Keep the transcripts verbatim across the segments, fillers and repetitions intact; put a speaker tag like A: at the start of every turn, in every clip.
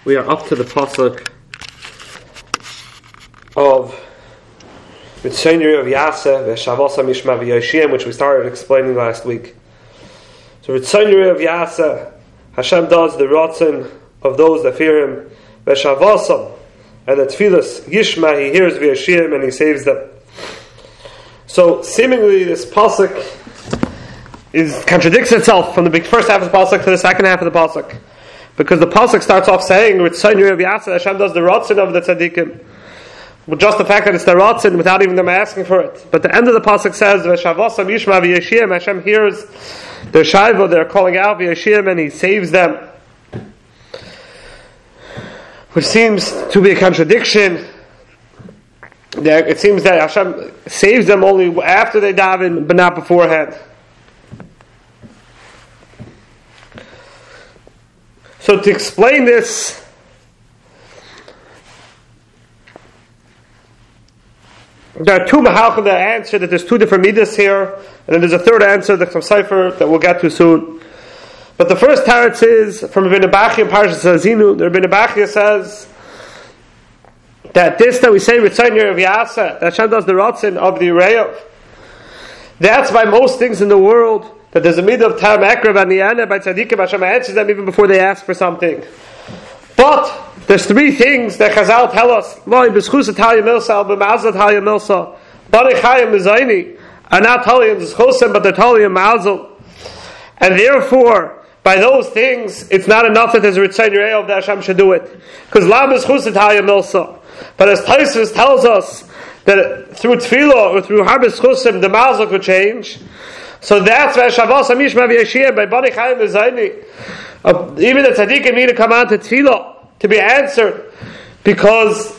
A: We are up to the pasuk of Ritzaynir of Yaseh v'Shavasa Mishma v'Yoshiyim, which we started explaining last week. So Ritzaynir of Yaseh, Hashem does the rotzen of those that fear Him, v'Shavasa, and the tefillas Yishma, He hears v'Yoshiyim and He saves them. So seemingly this pasuk is contradicts itself from the big first half of the pasuk to the second half of the pasuk. Because the pasuk starts off saying, "Ritzaynir of Yaseh," Hashem does the rotzen of the tzaddikim. With just the fact that it's the rotzen, without even them asking for it. But the end of the pasuk says, "V'shavasam yishma v'yeshiyim." Hashem hears their shaiva, they're calling out v'yeshiyim, and He saves them. Which seems to be a contradiction. It seems that Hashem saves them only after they daven, but not beforehand. So to explain this, there are two mahalchim that answer that there's two different midas here, and then there's a third answer, the Cipher, that we'll get to soon. But the first teretz is from Rabbeinu Bachya in Parshas Hazinu. The Rabbeinu Bachya says that this that we say Ritzaynir of Yaseh, that Hashem does the rotzen of the Ureyav, that's by most things in the world, that there's a midah of Tam Ekrav and Niyaneh by tzaddikim. Hashem answers them even before they ask for something. But there's three things that Chazal tell us. Loi b'schus Talya Milsa, b'mazat Talya Milsa, b'nei chayim mizayni, are not Talya b'schusim, but they're Talya mazel. And therefore, by those things, it's not enough that there's a Ritzaynir Eov that Hashem should do it. Because la b'schus Talya Milsa. But as Tosfos tells us that through tefillah or through har b'schusim, the mazel could change. So that's why Shavasa Mishma v'Yeshiyim by Bani Chayim v'Zayni. Uh, even the tzaddikim need to come on to tefillah to be answered, because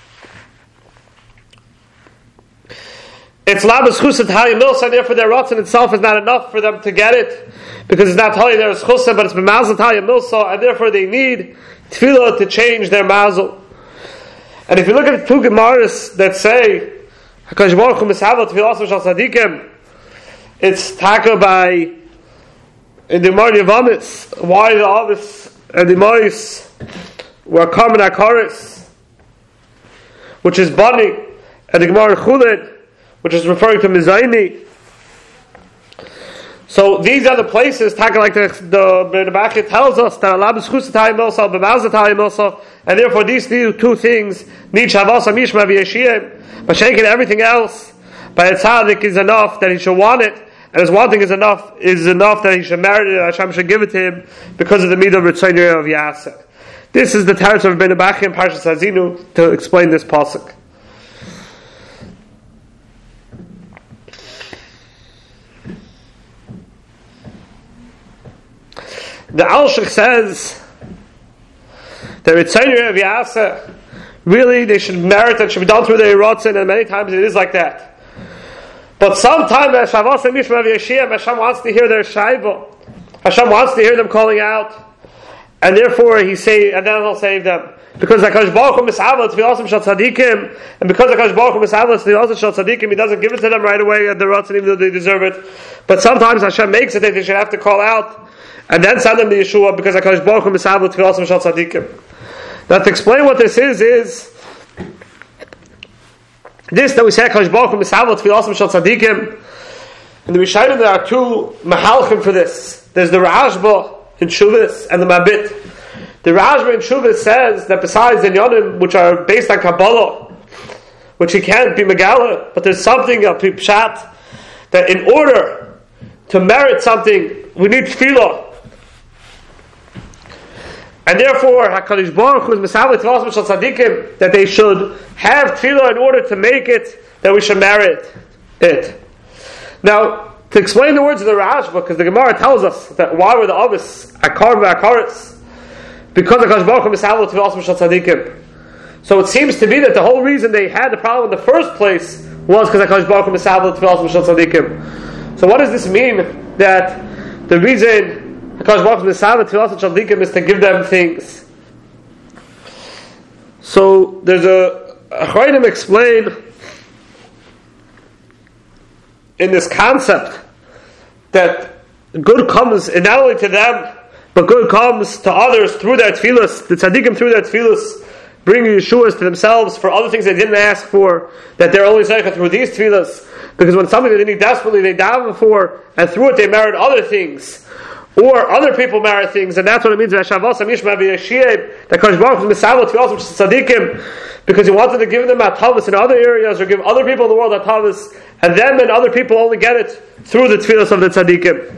A: it's la b'schus Talya Milsa, and therefore their rotzen itself is not enough for them to get it, because it's not Talya their schusim, but it's b'mazal Talya Milsa, and therefore they need tefillah to change their mazel. And if you look at the two Gemaras that say Hakadosh Baruch Hu mishavel tefillah shel tzaddikim, it's taka by in the Gemara Yavamis, why the Avis and the Mois were Karmen Akaris, which is Bani, and the Gemara Chuled, which is referring to Mizayni. So these are the places, taka like the the Bachya tells us that Allah b'schus Talya Milsa, b'mazat Talya Milsa, and therefore these two things need Shavasa Mishma v'Yeshiyim. But shaking everything else by a tzaddik is enough that he should want it, and his wanting is enough is enough that he should merit it, Hashem should give it to him because of the midah of Ritzaynir of Yaseh. This is the teretz of Rabbeinu Bachya in Parshas Hazinu to explain this pasuk. The Alshich says that Ritzaynir of Yaseh, really they should merit it, should be done through the rotzen, and many times it is like that. But sometimes Hashem wants to hear their shaiva. Hashem wants to hear them calling out, and therefore He say, and then He'll save them. Because Hakadosh Baruch Hu mishavel tefillah shel tzaddikim, and because Hakadosh Baruch Hu mishavel tefillah shel tzaddikim, He doesn't give it to them right away at the rotzen, even though they deserve it. But sometimes Hashem makes it that they should have to call out, and then send them to Yeshua because Hakadosh Baruch Hu mishavel tefillah shel tzaddikim. Now to explain what this is is. This that we say Hakadosh Baruch Hu mishavel tefillah shel tzaddikim. In the Rishayim there are two mahalchim for this. There's the Rashba in Shuvas and the Mabit. The Rashba in Shuvas says that besides the Yonim, which are based on Kabbalah, which he can't be Megala, but there's something of Pshat that in order to merit something we need tefillah. And therefore, HaKadosh Baruch Hu is mishavel tefillah shel tzaddikim, that they should have tefillah in order to make it, that we should merit it. Now, to explain the words of the Rashba, because the Gemara tells us that why were the Avis Akar v'Akaris? Because HaKadosh Baruch Hu mishavel tefillah shel tzaddikim. So it seems to be that the whole reason they had the problem in the first place was because HaKadosh Baruch Hu mishavel tefillah shel tzaddikim. So what does this mean? That the reason HaKadosh Baruch Hu mishavel tefillah shel tzaddikim is to give them things. So there's a Achronim explain in this concept that good comes not only to them but good comes to others through their tefillas. The tzaddikim through their tefillas bring Yeshuas to themselves for other things they didn't ask for, that they're only zeicha through these tefillas. Because when something they need desperately, they daven for, and through it they merit other things. Or other people merit things, and that's what it means. That Kodesh Baruch Hu misavot tefillos tzaddikim, because he wanted to give them atavos in other areas, or give other people in the world atavos, and them and other people only get it through the tefillos of the tzaddikim.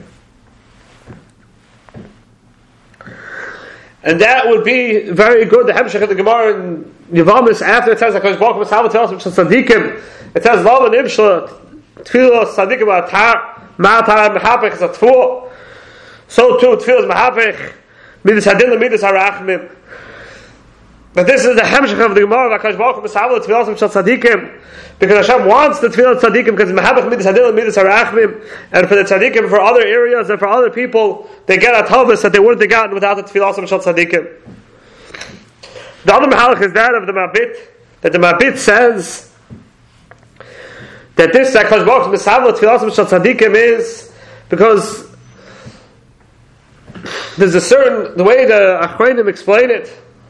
A: And that would be very good. The Hemshech of the Gemara in Yevamis, after it says that Kodesh Baruch Hu misavot tefillos tzaddikim, it says Lavan Ibshla tefillos tzaddikim atar ma'atar mehapech is a tefillah. So too, tefillas mahapech, midas hadin midas harachmim. But this is the hemshech of the Gemara. Hakadosh Baruch Hu misavot tefillas of tzaddikim, because Hashem wants the tefillah tzaddikim, because mahapech midas hadin midas harachmim, and for the tzaddikim, for other areas and for other people, they get a tavus that they wouldn't have gotten without the tefillas of tzaddikim. The other mahalach is that of the Mabit, that the Mabit says that this Hakadosh Baruch Hu misavot tefillas of tzaddikim is because there's a certain, the way the Achronim explain it,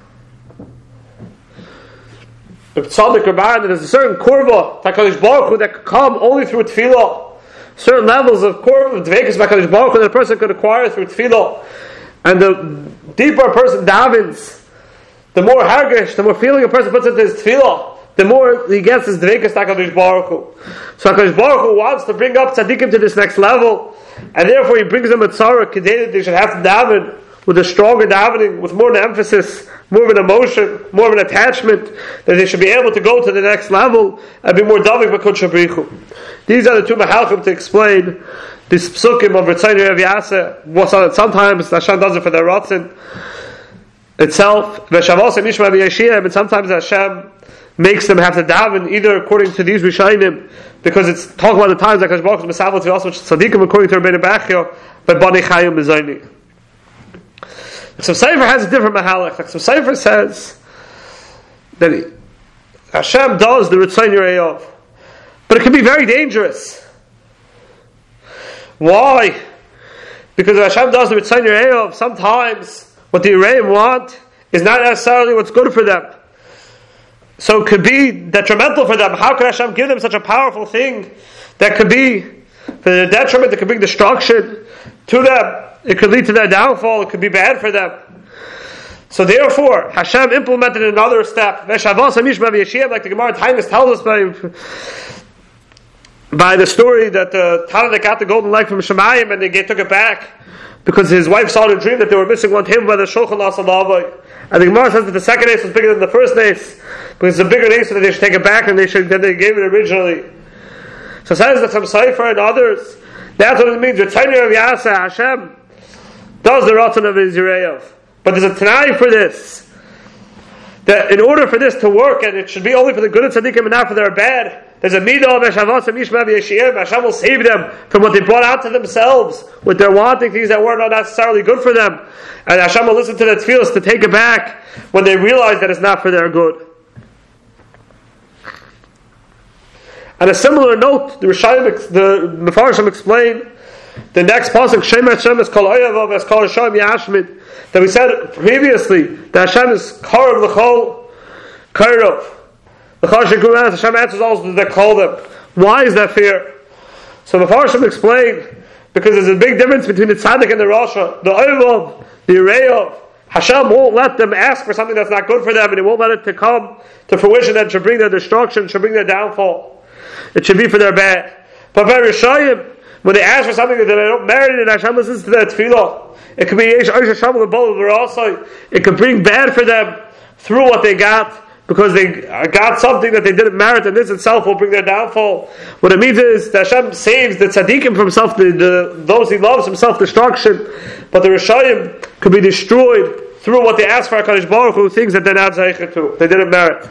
A: the Tzaddik Rabban, there's a certain kurva, HaKadosh Baruch Hu, that could come only through tefillah. Certain levels of kurva, dveikus HaKadosh Baruch Hu, that a person could acquire through tefillah. And the deeper a person davens, the more hargish, the more feeling a person puts into his tefillah, the more he gets his dveikus HaKadosh Baruch Hu. So HaKadosh Baruch Hu wants to bring up tzaddikim to this next level, and therefore he brings them a tzara, that they should have to daven with a stronger davening, with more of an emphasis, more of an emotion, more of an attachment, that they should be able to go to the next level and be more davik b'kodesh brichu. These are the two mahalchim to explain this psukim of Ritzayim Rav Yaseh. Sometimes Hashem does it for their rotzen itself, and sometimes Hashem makes them have to daven either according to these Rishayim, because it's talking about the times that Hakadosh Baruch Hu misavot to also tzaddikim according to Rabbeinu Bechya, but Bnei Chayim Mizayni. So Sefer has a different mahalach. Like so Sefer says that he, Hashem does the Ritzayin Yirei, but it can be very dangerous. Why? Because if Hashem does the Ritzayin Yirei, sometimes what the Yireim want is not necessarily what's good for them. So it could be detrimental for them. How could Hashem give them such a powerful thing that could be for their detriment, that could bring destruction to them? It could lead to their downfall. It could be bad for them. So therefore, Hashem implemented another step. Like the Gemara Tainis tells us by, by the story that the Tana that got the golden leg from Shemayim and they took it back because his wife saw in a dream that they were missing one him by the Shulchan Asalavai. And the Gemara says that the second ace was bigger than the first ace, because it's a bigger ace, so that they should take it back and they should than they gave it originally. So it says that from Sefer and others, that's what it means. Ritzayim Rav Yaseh, Hashem does the Ratzon of his Yireyav. But there's a Tanai for this, that in order for this to work, and it should be only for the good of tzaddikim and not for their bad, there's a midah of Hashavas and Mishma v'Yeshiyim. Hashem will save them from what they brought out to themselves, with their wanting things that were not necessarily good for them. And Hashem will listen to their tefillos to take it back when they realize that it's not for their good. On a similar note, the Rishayim, the Mefarshim explain the next pasuk, Shem Hashem is kol oyevav es kol Hashem yashmid, that we said previously that Hashem is karav l'chol karav. The Chashik Hashem answers also that call them. Why is that fear? So the Mefarshim explained, because there's a big difference between the tzaddik and the rasha. The oyevav, the yireyav, Hashem won't let them ask for something that's not good for them, and He won't let it to come to fruition and should bring their destruction, should bring their downfall. It should be for their bad. But by Rishayim, when they ask for something that they don't merit it, Hashem listens to their tefillah. It could be it could bring bad for them through what they got, because they got something that they didn't merit, and this itself will bring their downfall. What it means is that Hashem saves the tzaddikim from self, the, the, those He loves from self-destruction, but the Rishayim could be destroyed through what they ask for HaKadosh Baruch Hu, things that they're not zeicher to, they didn't merit.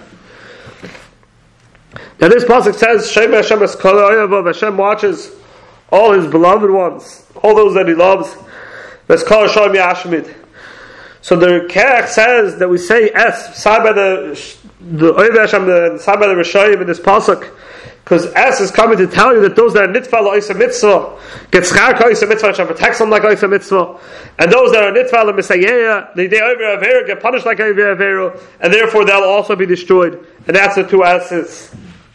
A: Now this pasuk says, Shem Hashem es kol oyevav, Hashem watches all His beloved ones, all those that He loves. Es kol Hashem yashmid. So the Kerach says that we say es, side by the the Oyev Hashem, the side by the Rishayim in this pasuk, Because S is coming to tell you that those that are nitva l'oisa mitzvah get schar k'oisa mitzvah, Hashem protects them like oisa mitzvah, and those that are nitva l'misayeya, they they over avera get punished like over avera, and therefore they'll also be destroyed. And that's the two S's.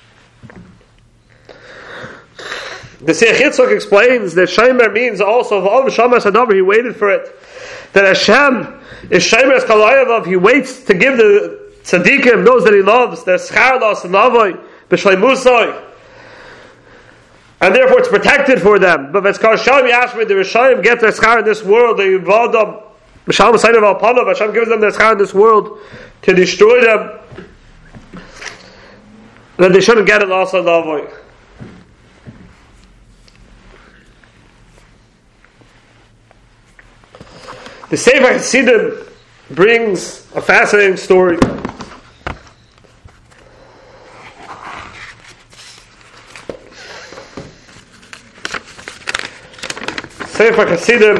A: The Seich Yitzchak explains that Shomer means also v'ov shamas hadavar, he waited for it. That Hashem is Shomer es kalayevav, he waits to give the tzaddikim, those that he loves, their schar los and lavoi. And therefore it's protected for them. But if it's called Shalom Yashmid, the Rishayim get their schar in this world, they involve them, Shalom Sainav al Panav, Hashem gives them their schar in this world to destroy them, then they shouldn't get it also in Lavoy. The Sefer Hasidim brings a fascinating story. Sefer Hasidim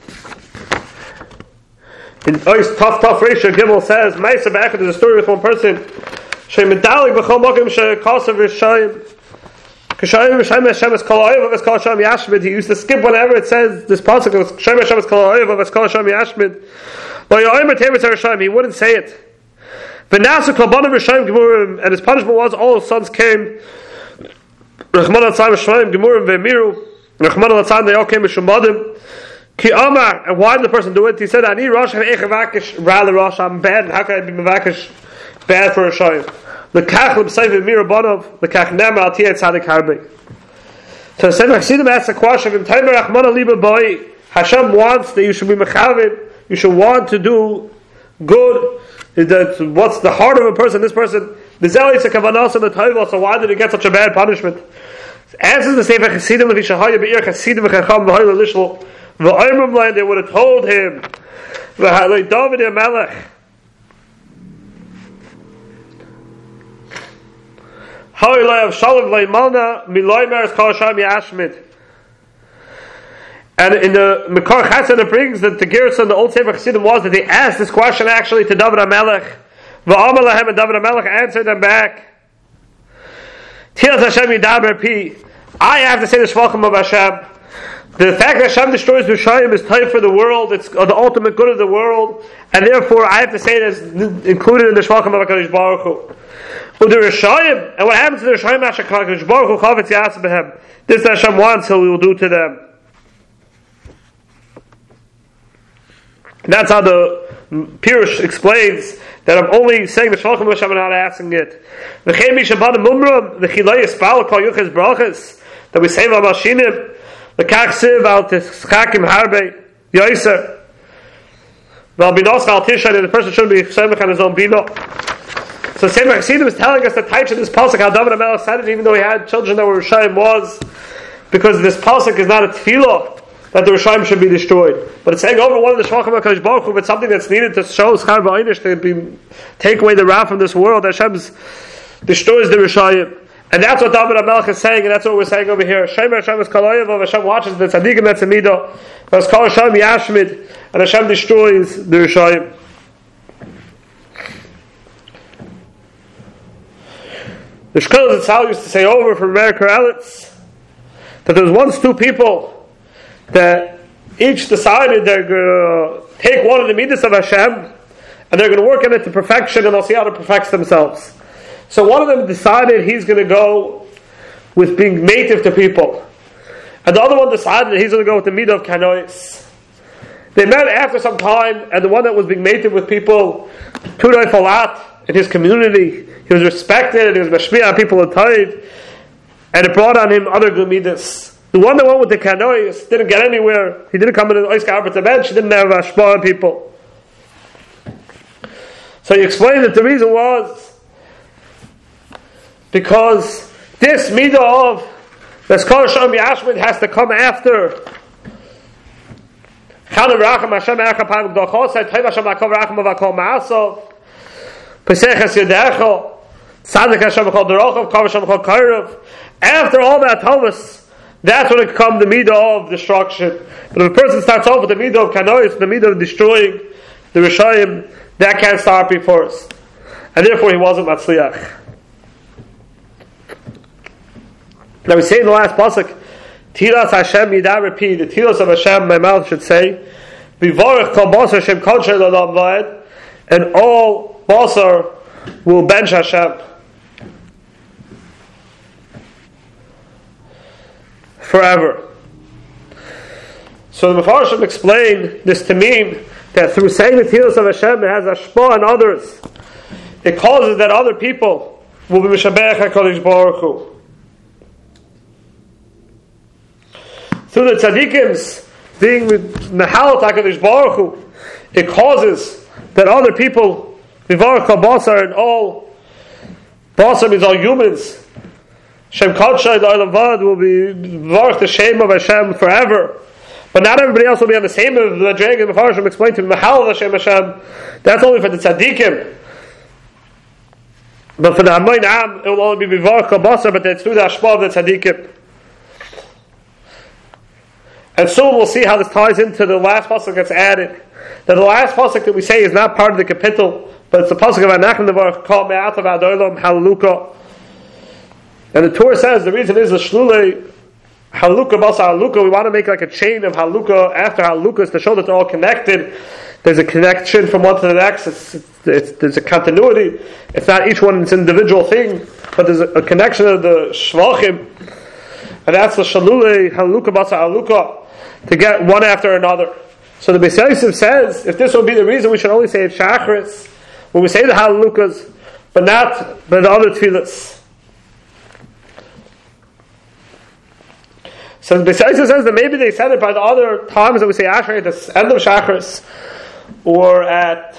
A: in Ois Tough Tough Ratio Gimel says, Ma'aseh B'Echad is a story with one person. She'medalik b'chol mokim she'kasav Rishayim. K'shayim Rishayim Hashem es kol ha'oyev es kol Hashem yashmid. He used to skip whenever it says this pasuk. K'shayim Hashem es kol ha'oyev es kol Hashem yashmid. Lo ya'omer tevis Rishayim. He wouldn't say it. V'nasu kolbanim Rishayim gemurim, and his punishment was all his sons came. Rechman atzayim Rishayim gemurim ve'miru. Rechman al-Tzan, they all came with Shemadim. Ki Amar, and why did the person do it? He said, Ani Rosh HaEich rather Rosh, I'm bad, how can I be Mavakish bad for a Shayim? L'kach l'b'sayv v'mirabonov, l'kach ne'mer al tiyah tzadik harbe. So the Sefer Hasidim asks the question, V'im taimer Rachman al-liba boi, Hashem wants that you should be mechavim, you should want to do good. That what's the heart of a person, this person, the Zeli is a kavanas and the Taiva, so why did he get such a bad punishment? Answers the Sefer Hasidim of Yishahaya Be'ir Hasidim v'chacham v'hoyle lishlo v'oymim land, they would have told him v'halei David HaMelech ha'ilay of shalom v'leimalna miloi meres kol Hashem yashmid. And in the Mekar Chassan it brings that the Gerson, the old Sefer Hasidim, was that they asked this question actually to David HaMelech v'amar lahem, and David HaMelech answered them back. Tilas Hashem yidaber pi. I have to say the shvachim of Hashem. The fact that Hashem destroys Rishayim is time for the world. It's the ultimate good of the world, and therefore I have to say it is included in the shvachim of Hakadosh Baruch Hu. But the Rishayim, and what happens to the Rishayim? Hakadosh Baruch Hu chavetz yas behem. This that Hashem wants, He will do to them. And that's how the Pirush explains that I'm only saying the Shalom Hashem and not asking it. That we say about Mashinim, the Kaksiv al Tischakim Harbe Yoiser, Val Binos al Tishan, and the person shouldn't be Semech on his own Bino. So Sefer Hasidim is telling us the types of this pasuk, how David HaMelech said it, even though he had children that were Rishayim, was because this pasuk is not a tefillah that the Rishayim should be destroyed. But it's saying over one of the Shvachim HaKadosh Baruch Hu, but something that's needed to show Schar V'Einish, to be, take away the wrath from this world. Hashem destroys the Rishayim. And that's what David HaMelech is saying, and that's what we're saying over here. Shemer Hashem is Kalayev, Hashem watches the Tzadikim that's a Midah, Has Kal Hashem Yashmid, and Hashem destroys the Rishayim. The Shkol Zitzal used to say over from Meir Karelitz that there was once two people that each decided they're going to take one of the midas of Hashem and they're going to work on it to perfection, and they'll see how it perfects themselves. So one of them decided he's going to go with being native to people, and the other one decided that he's going to go with the midah of kanois. They met after some time, and the one that was being native with people, Tudai Falat, in his community, he was respected, and he was mashmiah on people in Taid, and it brought on him other good midas. The one that went with the kanois didn't get anywhere. He didn't come into the Oiska Arbet bench. He didn't have ashpah on people. So he explained that the reason was because this midah of Veskal Hashem Yashmid has to come after Chanim Racham Hashem Echad Payim Gdochos said Tayv Hashem Akov Racham Avakol Ma'asov Peseches Yedecho Tzadik Hashem Akol Derachov Kav Hashem Akol Kairav. After all that Thomas, that's when it comes the midah of destruction. But if a person starts off with the midah of kanois, the midah of destroying the Rishayim, that can't start before us. And therefore he wasn't matzliach. Now we say in the last pasuk, Tilas Hashem Yidah repeat, the Tilas of Hashem, my mouth should say, Vivorech Kol Basar Hashem Kodsher L'Olam Va'ed, and all Basar will bench Hashem forever. So the Mefarshim explain this to mean that through saying the Tilas of Hashem, it has ashpah on others. It causes that other people will be Mishabeach HaKadosh Baruch Hu. Through the tzaddikims being Mehalat HaKadosh Baruch Hu, it causes that other people, Vivarach HaBasar, and all, Basar means all humans, Shem Kodshai L'Olam Va'ed will be Vivarach the Shem of Hashem forever. But not everybody else will be on the same of the Dragon Mefarshim explained to Mahal Hashem Hashem. That's only for the tzaddikim. But for the Hamoin Am, it will only be Vivarach HaBasar, but it's through the Ashpah of the tzaddikim. And soon we'll see how this ties into the last pasuk that's added. That the last pasuk that we say is not part of the capital, but it's the pasuk of Anachim Nevarach called Me'atav Adolam Hallelujah. And the Torah says the reason is the Shlulei Haluka Basa Haluka. We want to make like a chain of Haluka after Halukas to show that they're all connected. There's a connection from one to the next. It's, it's, it's, there's a continuity. It's not each one its individual thing, but there's a, a connection of the Shvachim. And that's the Shalulei Haluka Basa Haluka, to get one after another. So the Beis Yosef says, if this would be the reason, we should only say it Shachris when we say the Halukas, but not by the other tefillas. So the Beis Yosef says that maybe they said it by the other times that we say Ashrei at the end of Shachris, or at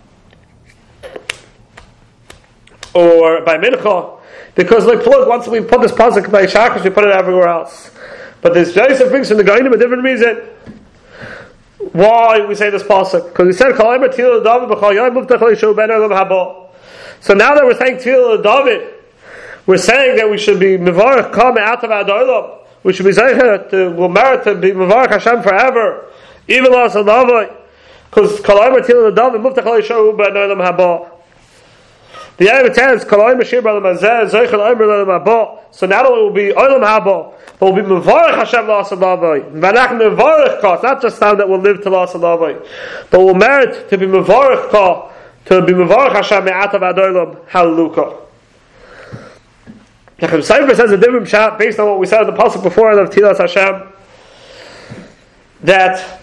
A: or by Mincha, because like look, once we put this pasuk by Shachris, we put it everywhere else. But this Yosef brings from the Gainim a different reason why we say this pasuk. Because we said Kalaymer Tila David B'chal Yom Muftach Leishu Ben Olam Haba. So now that we're saying Tila David, we're saying that we should be Mevarach Kame Atav Adolam. We should be Zeicher to will merit to be Mevarach Hashem forever, even Las Alavai. Because Kalaymer Tila David Muftach Leishu Ben Olam Haba. The Yom says Kalaymer Shir B'Olam Hazeh Zeicher Olam Haba. So not only will be Olam Haba, but will be Mevarach Hashem L'Asal Lavai. Vanach Mevarach Ka. It's not just time that will live to L'Asal Lavai, but will merit to be Mevarach Ka, to be Mevarach Hashem Me'atav Adolam Hallelujah. Nachem Sefer says a different shot based on what we said in the pasuk before of Tilas Hashem, that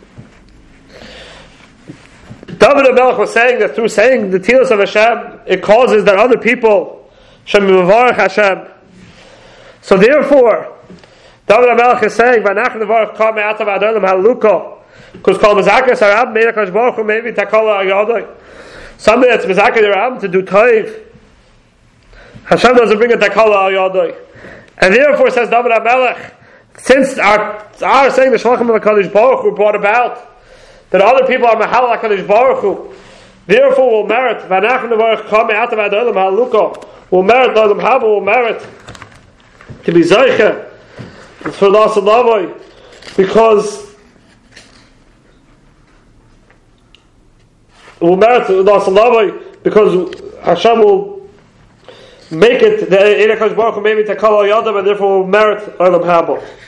A: David HaMelech was saying that through saying the Tilas of Hashem, it causes that other people should be Mevarach Hashem. So therefore, David HaMelech is saying, "Vanach nevarach kol me'atav adolam haluka," because kol mezakas harab me'ir HaKadosh Baruch Hu maybe takola ayodai. Somebody that's mezakas harab to do toiv, Hashem doesn't bring a takola ayodai, and therefore says David HaMelech, since our our saying the Shalachim of HaKadosh Baruch Hu brought about that other people are mahal HaKadosh Baruch Hu, therefore will merit vanach nevarach kol me'atav adolam haluka, will merit Olam Haba, will merit to be Zeicha for L'Asal Lavai, because it will merit L'Asal Lavai, because Hashem will make it the Eirei HaKadosh Baruch Hu maybe Takal Al Yadav, and therefore will merit Olam Haba.